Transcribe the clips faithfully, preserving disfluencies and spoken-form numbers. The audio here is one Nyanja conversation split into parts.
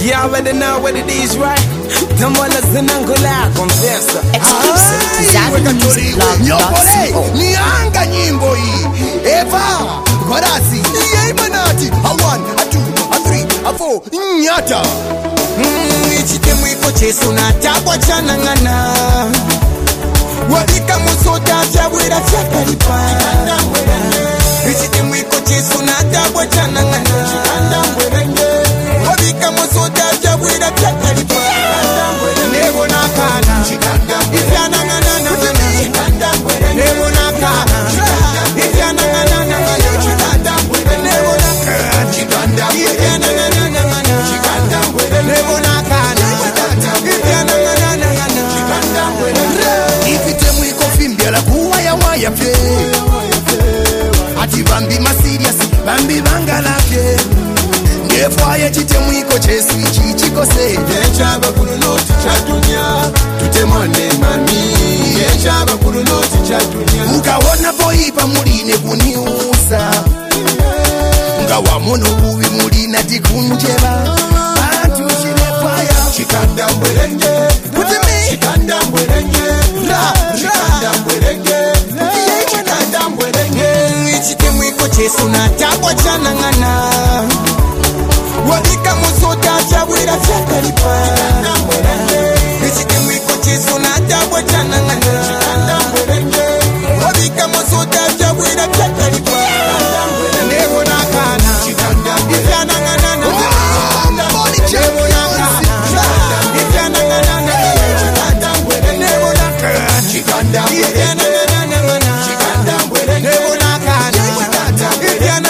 You already know what it is, right? Tamola zinangula confessa. Exclusive to Zabi Music Blog dot co. Nianga nyimbo hii Eva Gorasi Yei manati A one, a two, a three, a four Nyata Ichite mwiko chesu na tabwa chanangana Wadika musota chawira chakaripa Ichite mwiko chesu na tabwa chanangana Wadika musota chawira chakaripa Nebo nakana Ifiana ngana Nebo nakana Ifiana ngana Nebo nakana Ifiana ngana Nebo nakana Ifiana ngana Ifite mwiko fimbi ala kuwa ya waya fe Ati bambi masirias Bambi bangalake Nefwaye chite mwiko chesu ichi chikose Nechaba kulunoti chatunya Tutemone mami Nechaba kulunoti chatunya Ukawona poipa muline kuniusa Ngawa mono uwi mulina tikunjeba Bantu chinefwaya Chikanda mbwerenge Kutimi Chikanda mbwerenge Ra Chikanda mbwerenge Chikanda mbwerenge Ichite mwiko chesu na tabwa chanangana Wadika musota chawira chakaripa Ichite mwiko chesu na tabwa chanangana Wadika musota chawira chakaripa Nebo nakana Ifiana ngana Nebo nakana Ifiana ngana Nebo nakana Ifiana ngana Nebo nakana Ifiana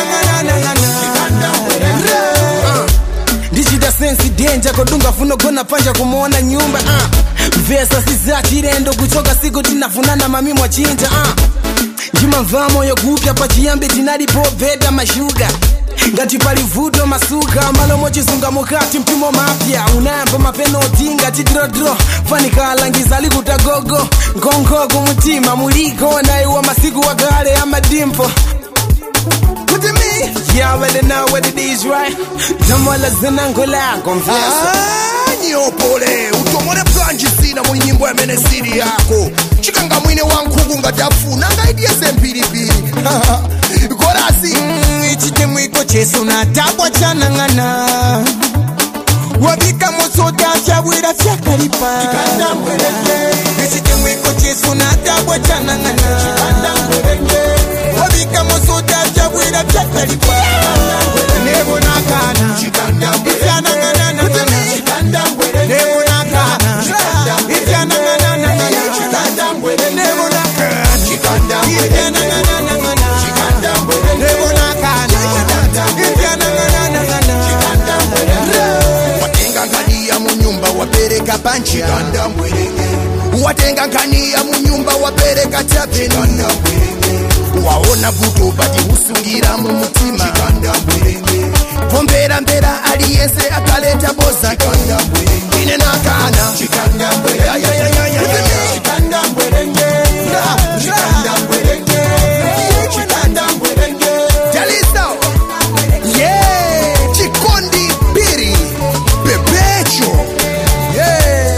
ngana Dichida sensi danger kodunga funo gona panja kumuona nyumba uh. Vesa sizachirendo kuchoka siku tinafunana mami mwachinja uh. Njima mvamo yo kupya pachiyambi tinali po beda mashuga Ngati palivudo masuka malomo chisunga mukati mpimo mapya Unayamba mapeno tinga chidrodro Fanika langiza likuta gogo Nkonko kumutima muliko na iwa masiku wakale ama dimpo Put it me You already know what it is, right? Tamola zinangula confessa Nyopole utomone planji sina mu nyimbo ya menesiri yako Chikanga mwine wankugu ngatafuna Ngaidi ese mpilipili Gorasi Ichite mwiko chesu na tabwa chanangana Wabika musota chawira chakaripa Ichite mwiko chesu na tabwa chanangana Wabika musota chawira chakaripa Nebo nakana Ifiana ngana Nebo nakana Ifiana ngana Nebo nakana Ifiana ngana Nebo nakana Ifiana ngana Watenga nkania munyumba wapereka panchi Watenga nkania munyumba wapereka chapeni Waona vuto bati usungira mu mutima Pombera mbera aliyese akaleta bosa Ine nakana Chikanda mbwerenge Ya ya ya ya ya Chikanda mbwerenge Chikanda mbwerenge Chikanda mbwerenge Jalisa Yeah Chikondi piri Pepecho Yeah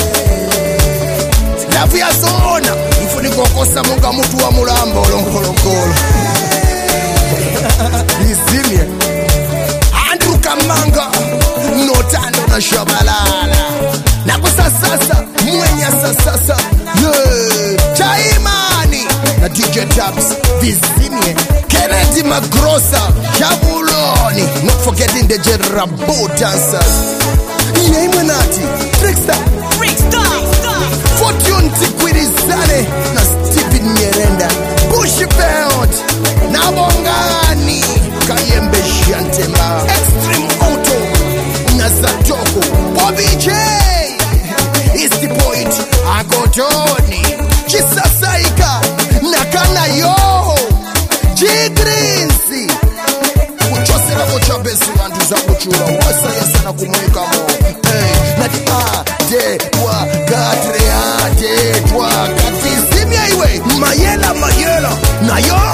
Lavu ya zona Mfuniko kosa munga mutu wa mulambo Longolongolo Izimye Andrew Kamanga Notando na Shabalala Na kusasasa Mwenya sasasa Yeah Chaimani Na D J Tabs Vizimye Kennedy Magrosa Chabuloni Not forgetting the Jerabo dancers Yei Mwenati Trickster Fortune Tikwirizane Na Stephen Nyerenda Bushi Belt Na Bongani Kayembe Shantemba Extreme Auto Na Zatoko Bobby J Is the point Agotoni Chisasaika Nakana yo Jigrinsi Kuchose na kocha besi Wantu za kuchura Wasa yasa na kumweka mo Hey Nadi a De Wa Gatre a De Twa Kati Simia iwe Mayela Mayela Na yo